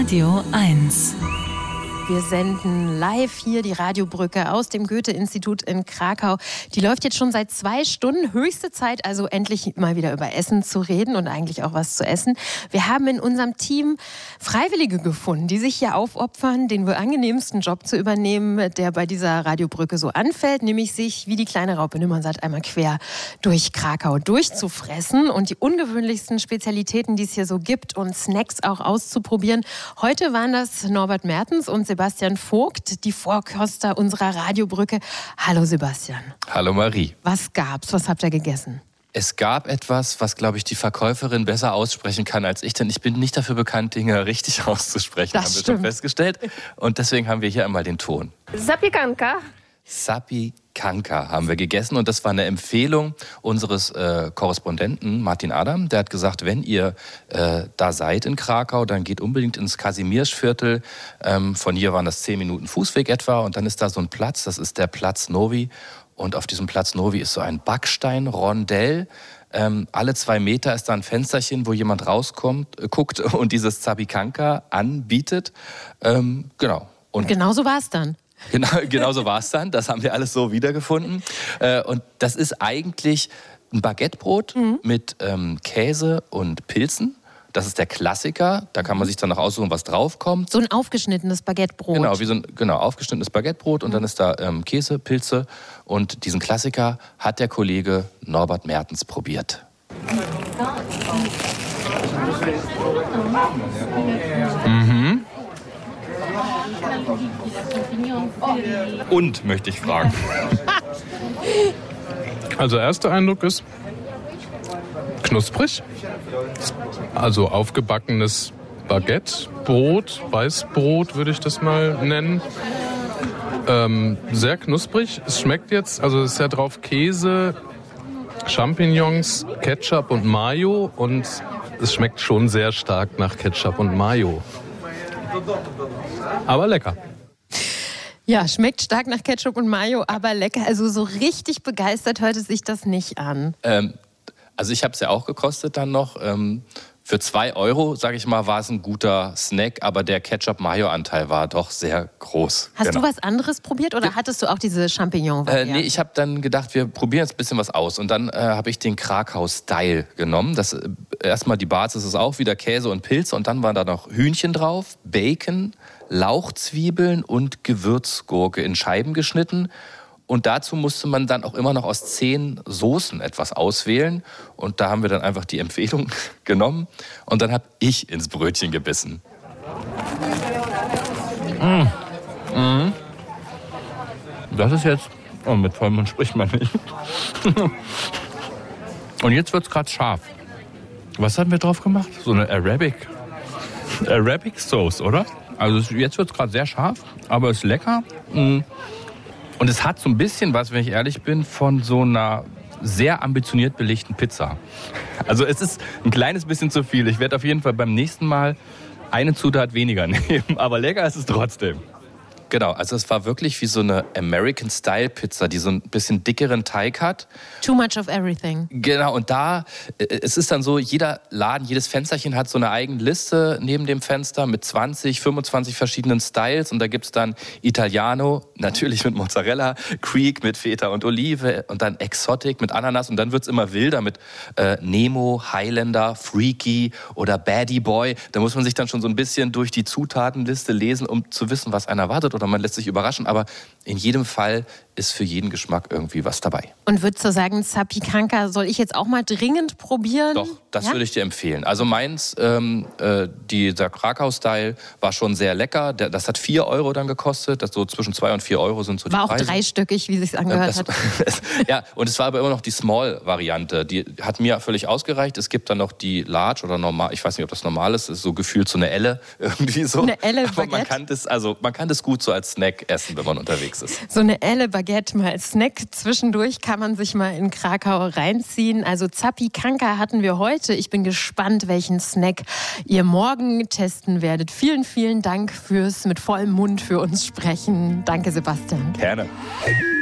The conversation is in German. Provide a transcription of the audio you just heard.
Radio 1. Wir senden live hier die Radiobrücke aus dem Goethe-Institut in Krakau. Die läuft jetzt schon seit 2 Stunden. Höchste Zeit, also endlich mal wieder über Essen zu reden und eigentlich auch was zu essen. Wir haben in unserem Team Freiwillige gefunden, die sich hier aufopfern, den wohl angenehmsten Job zu übernehmen, der bei dieser Radiobrücke so anfällt, nämlich sich wie die kleine Raupe Nimmersatt einmal quer durch Krakau durchzufressen und die ungewöhnlichsten Spezialitäten, die es hier so gibt und Snacks auch auszuprobieren. Heute waren das Norbert Mertens und Sebastian Vogt, die Vorkoster unserer Radiobrücke. Hallo Sebastian. Hallo Marie. Was gab's? Was habt ihr gegessen? Es gab etwas, was, glaube ich, die Verkäuferin besser aussprechen kann als ich, denn ich bin nicht dafür bekannt, Dinge richtig auszusprechen, das haben wir stimmt. schon festgestellt. Und deswegen haben wir hier einmal den Ton. Zapiekanka. Zapiekanka haben wir gegessen und das war eine Empfehlung unseres Korrespondenten Martin Adam. Der hat gesagt, wenn ihr da seid in Krakau, dann geht unbedingt ins Kazimiersviertel. Von hier waren das 10 Minuten Fußweg etwa und dann ist da so ein Platz, das ist der Platz Novi. Und auf diesem Platz Novi ist so ein Backstein-Rondell. Alle 2 Meter ist da ein Fensterchen, wo jemand rauskommt, guckt und dieses Zapiekanka anbietet. Genau. Und genau so war es dann. Genau so war es dann. Das haben wir alles so wiedergefunden. Und das ist eigentlich ein Baguettebrot mit Käse und Pilzen. Das ist der Klassiker. Da kann man sich dann noch aussuchen, was draufkommt. So ein aufgeschnittenes Baguettebrot. Genau, wie so ein aufgeschnittenes Baguettebrot. Und dann ist da Käse, Pilze. Und diesen Klassiker hat der Kollege Norbert Mertens probiert. Mhm. Und, möchte ich fragen. Also erster Eindruck ist knusprig. Also aufgebackenes Baguettebrot, Weißbrot würde ich das mal nennen. Sehr knusprig. Es schmeckt jetzt, also es ist ja drauf Käse, Champignons, Ketchup und Mayo und es schmeckt schon sehr stark nach Ketchup und Mayo. Aber lecker. Ja, schmeckt stark nach Ketchup und Mayo, aber lecker. Also so richtig begeistert hörte sich das nicht an. Also ich habe es ja auch gekostet dann noch. Für 2 €, sage ich mal, war es ein guter Snack, aber der Ketchup-Mayo-Anteil war doch sehr groß. Hast du was anderes probiert oder hattest du auch diese Champignon-Variante? Nee, ich habe dann gedacht, wir probieren jetzt ein bisschen was aus. Und dann habe ich den Krakau-Style genommen. Erstmal die Basis ist auch wieder Käse und Pilze und dann waren da noch Hühnchen drauf, Bacon, Lauchzwiebeln und Gewürzgurke in Scheiben geschnitten. Und dazu musste man dann auch immer noch aus 10 Soßen etwas auswählen. Und da haben wir dann einfach die Empfehlung genommen. Und dann habe ich ins Brötchen gebissen. Das ist jetzt... Oh, mit Vollmond spricht man nicht. Und jetzt wird es gerade scharf. Was haben wir drauf gemacht? So eine Arabic Sauce, oder? Also jetzt wird es gerade sehr scharf, aber es ist lecker. Und es hat so ein bisschen was, wenn ich ehrlich bin, von so einer sehr ambitioniert belegten Pizza. Also es ist ein kleines bisschen zu viel. Ich werde auf jeden Fall beim nächsten Mal eine Zutat weniger nehmen. Aber lecker ist es trotzdem. Genau, also es war wirklich wie so eine American-Style-Pizza, die so ein bisschen dickeren Teig hat. Too much of everything. Genau, und es ist dann so, jeder Laden, jedes Fensterchen hat so eine eigene Liste neben dem Fenster mit 20, 25 verschiedenen Styles. Und da gibt's dann Italiano, natürlich mit Mozzarella, Greek mit Feta und Olive und dann Exotic mit Ananas. Und dann wird's immer wilder mit Nemo, Highlander, Freaky oder Baddie Boy. Da muss man sich dann schon so ein bisschen durch die Zutatenliste lesen, um zu wissen, was einen erwartet. Oder man lässt sich überraschen, aber in jedem Fall ist für jeden Geschmack irgendwie was dabei. Und würdest du sagen, Zapiekanka soll ich jetzt auch mal dringend probieren? Doch, das würde ich dir empfehlen. Also meins, dieser Krakau-Style war schon sehr lecker. Das hat 4 € dann gekostet. Das so zwischen 2 und 4 € sind so die War auch Preise. dreistöckig, wie es sich angehört hat. Ja, und es war aber immer noch die Small-Variante. Die hat mir völlig ausgereicht. Es gibt dann noch die Large oder normal. Ich weiß nicht, ob das normal ist. Das ist so gefühlt so eine Elle irgendwie so. Eine Elle aber Baguette. man kann das gut so als Snack essen, wenn man unterwegs ist. So eine Elle Baguette mal als Snack zwischendurch kann man sich mal in Krakau reinziehen. Also Zapiekanka hatten wir heute. Ich bin gespannt, welchen Snack ihr morgen testen werdet. Vielen, vielen Dank fürs mit vollem Mund für uns sprechen. Danke, Sebastian. Gerne.